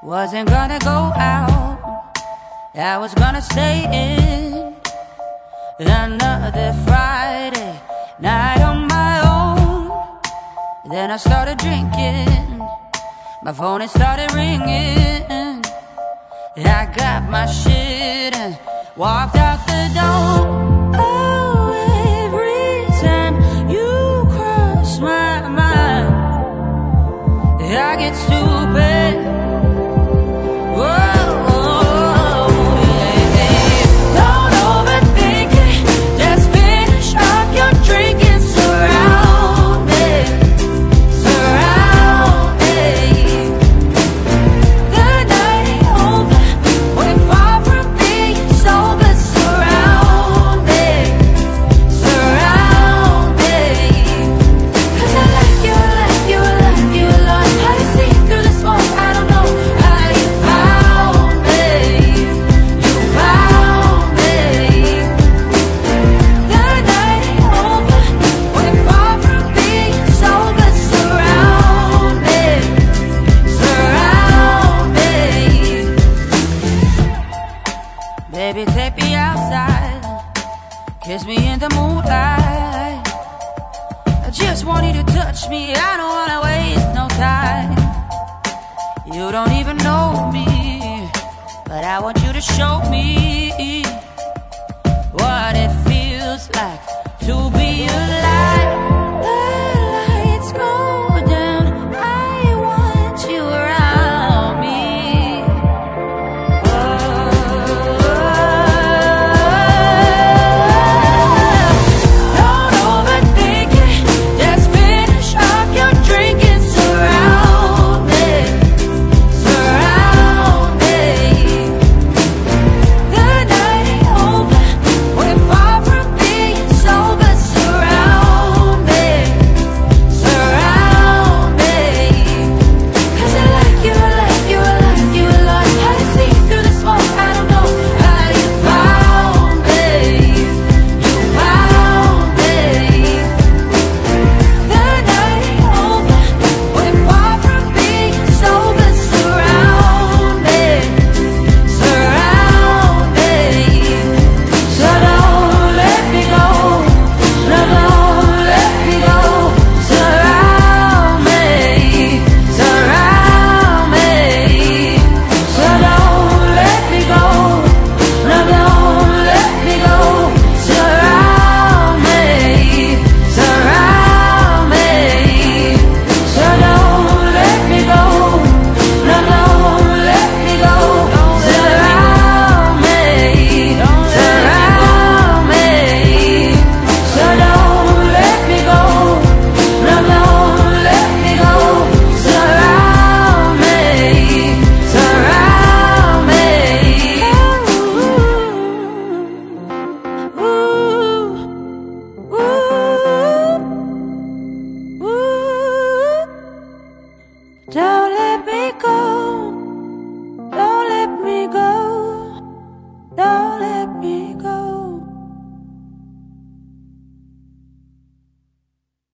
Wasn't gonna go out, I was gonna stay in. Another Friday night on my own. Then I started drinking, my phone it started ringing. I got my shit and walked out the door. Oh, every time you cross my mind, I get stupid. Whoa. Baby, take me outside, kiss me in the moonlight. I just want you to touch me, I don't wanna waste no time. You don't even know me, but I want you to show me what it feels like to be alive.